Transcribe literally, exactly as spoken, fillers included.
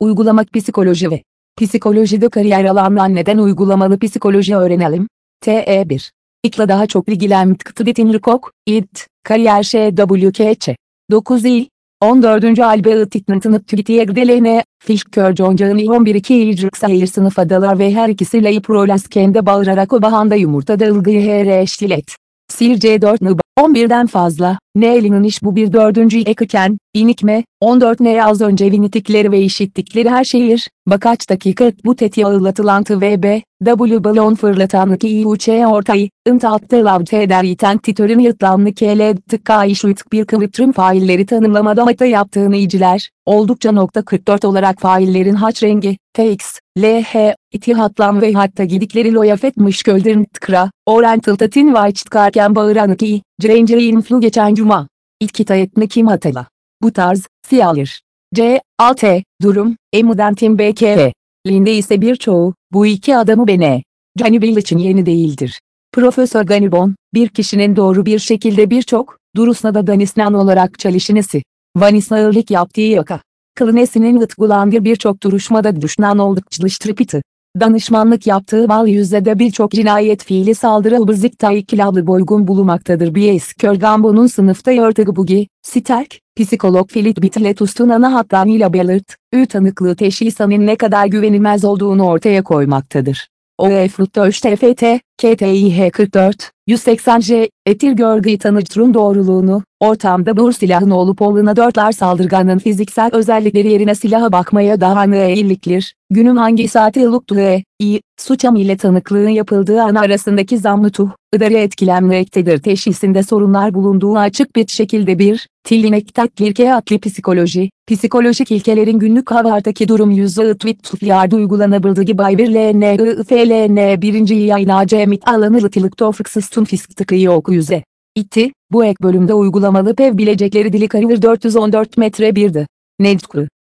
Uygulama psikoloji ve psikolojide kariyer alanından neden uygulamalı psikoloji öğrenelim? T E bir. İkla daha çok ilgilenmektedir Tinrikok, it, kariyer Ş W K Ç. dokuz il, on dördüncü Albert Titnant'ın Tübitiye Fişkör Joncağın on bir iki ilcik sayır sınıf adalar ve her ikisiyle iprolasken'de bağırarak o bahanda yumurtada ılgıyı her eştilet. Sil C dört nıba, on birden fazla, Neylinin iş bu bir dördüncü ekıken, inikme, on dört ne az önce vinitikleri ve işittikleri her şehir, bakaç dakika bu tetiğe ağırlatılan T V B, W balon fırlatan ki İ U Ç ortayı, ınt altta lavte eder yiten titörün yıtlamlı kele tıkka işuitık bir kıvıtırım failleri tanımlamada hata yaptığını iciler, oldukça nokta kırk dört olarak faillerin haç rengi, T X, L H, itihatlan ve hatta gidikleri loyafetmiş gölderin tıkra, Oriental tatin vayçtkarken bağıran ki, Granger influ geçen cuma. İtkita etme kim hatala. Bu tarz, siyalır. C, alt E, durum, emudentim B K V. Linde ise birçoğu, bu iki adamı bene. Ganibel için yeni değildir. Profesör Ganibon, bir kişinin doğru bir şekilde birçok, durusnada danisnan olarak çalışınesi. Vanisna ağırlık yaptığı yaka. Kılınesinin ıtgulandır birçok duruşmada düşman oldukçılıştırıpıtı. Danışmanlık yaptığı val yüzde birçok cinayet fiili saldırı hıbızlıkta ikilablı boygun bulunmaktadır. B S Körgambo'nun sınıfta yörtügü bugi, Sterk, psikolog Philip Bitletust'un ana hatlarıyla belirt, ü tanıklığı teşhisanın ne kadar güvenilmez olduğunu ortaya koymaktadır. O E Fructose T F T, K T I H kırk dört, yüz seksen J, etil görgü tanıcının doğruluğunu, ortamda bu silahın olup oluna dörtler saldırganın fiziksel özellikleri yerine silaha bakmaya daha eğiliklir, günün hangi saati yıllıktığı e, i, suçam ile tanıklığın yapıldığı an arasındaki zamlı tuh, ıdarı etkilenmektedir teşhisinde sorunlar bulunduğu açık bir şekilde bir, Tillinek ilke adlı psikoloji, psikolojik ilkelerin günlük havartaki durum yüzü ıtvit tufyarda uygulanabildiği bay bir L N I F L N birinci yayına cemit alanı lıtılık tofrıksız fistıkıyı oku yüze. İtti, bu ek bölümde uygulamalı pev bilecekleri dili karılır dört yüz on dört metre birdi. Nedkı.